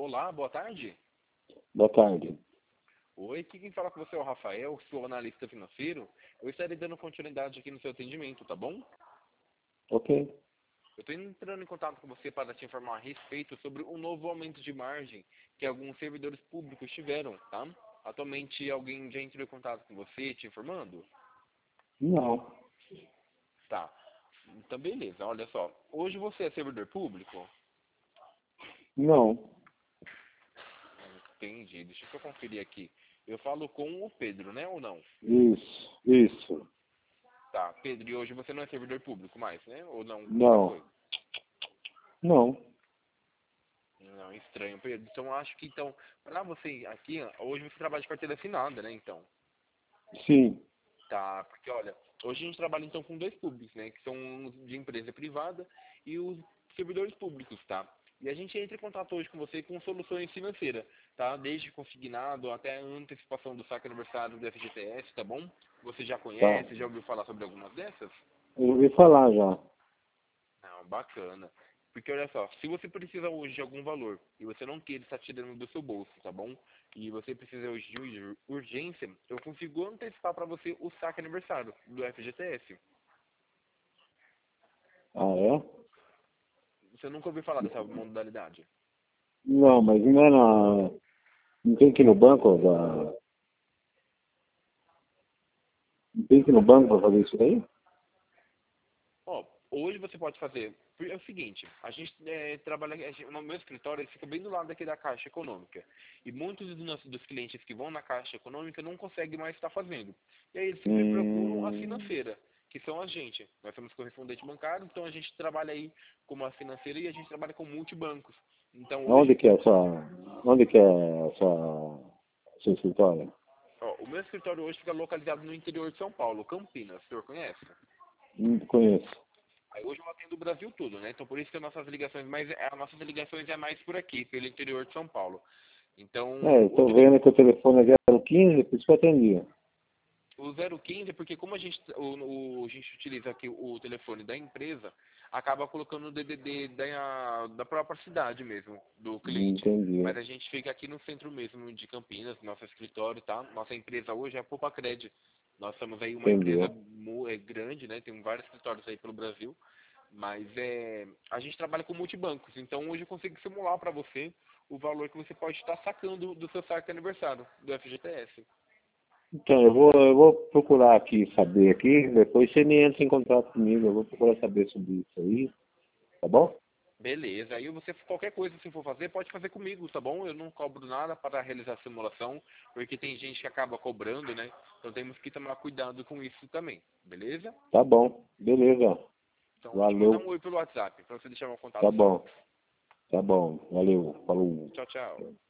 Olá, boa tarde. Boa tarde. Oi, aqui quem fala com você é o Rafael, sou analista financeiro. Eu estarei dando continuidade aqui no seu atendimento, tá bom? Ok. Eu estou entrando em contato com você para te informar a respeito sobre um novo aumento de margem que alguns servidores públicos tiveram, tá? Atualmente alguém já entrou em contato com você te informando? Não. Tá. Então beleza, olha só. Hoje você é servidor público? Não. Entendi, deixa eu só conferir aqui. Eu falo com o Pedro, né, ou não? Isso. Tá, Pedro, e hoje você não é servidor público mais, né? Ou não, nunca foi? Não. Não. Não, estranho, Pedro. Então, eu acho que, então, pra você aqui, ó, hoje você trabalha de carteira assinada, né, então? Sim. Tá, porque, olha, hoje a gente trabalha, então, com dois públicos, né, que são os de empresa privada e os servidores públicos, tá? E a gente entra em contato hoje com você com soluções financeiras, tá? Desde consignado até a antecipação do saque aniversário do FGTS, tá bom? Você já Tá. conhece, já ouviu falar sobre algumas dessas? Eu ouvi falar já. Não, bacana. Porque olha só, se você precisa hoje de algum valor e você não quer estar tirando do seu bolso, tá bom? E você precisa hoje de urgência, eu consigo antecipar para você o saque aniversário do FGTS. Ah, é? Você nunca ouviu falar dessa modalidade? Não, mas não é na... Não tem que ir no banco da... Não tem que ir no banco para fazer isso daí? Ó, hoje você pode fazer. É o seguinte, a gente trabalha, no meu escritório ele fica bem do lado aqui da Caixa Econômica. E muitos dos clientes que vão na Caixa Econômica não conseguem mais estar fazendo. E aí eles sempre procuram a Hum... financeira, que são a gente. Nós somos correspondente bancário, então a gente trabalha aí como a financeira e a gente trabalha com multibancos. Então Onde hoje, que é a sua... Onde que é a sua... Seu escritório? ó, o meu escritório hoje fica localizado no interior de São Paulo, Campinas, o senhor conhece? Não conheço. Aí hoje eu atendo o Brasil todo, né? Então por isso que as nossas ligações é mais por aqui, pelo interior de São Paulo. Então É, eu tô vendo que o telefone é 015, por isso que eu atendi. o 015 é porque como a gente utiliza aqui o telefone da empresa, acaba colocando o DDD da própria cidade mesmo, do cliente. Entendi. Mas a gente fica aqui no centro mesmo de Campinas, nosso escritório, tá? Nossa empresa hoje é a Popacred. Nós somos aí uma empresa Entendi. grande, né? Tem vários escritórios aí pelo Brasil. Mas a gente trabalha com multibancos, então hoje eu consigo simular para você o valor que você pode estar sacando do seu saque aniversário, do FGTS. Então, eu vou procurar aqui, saber aqui, depois você me entra em contato comigo, eu vou procurar saber sobre isso aí, tá bom? Beleza, aí você, qualquer coisa se for fazer, pode fazer comigo, tá bom? Eu não cobro nada para realizar a simulação, porque tem gente que acaba cobrando, né? Então temos que tomar cuidado com isso também, beleza? Tá bom, beleza, Então vou te mandar um valeu, oi pelo WhatsApp, para você deixar meu tá contato salvo. bom, tá bom, valeu, falou. Tchau, tchau.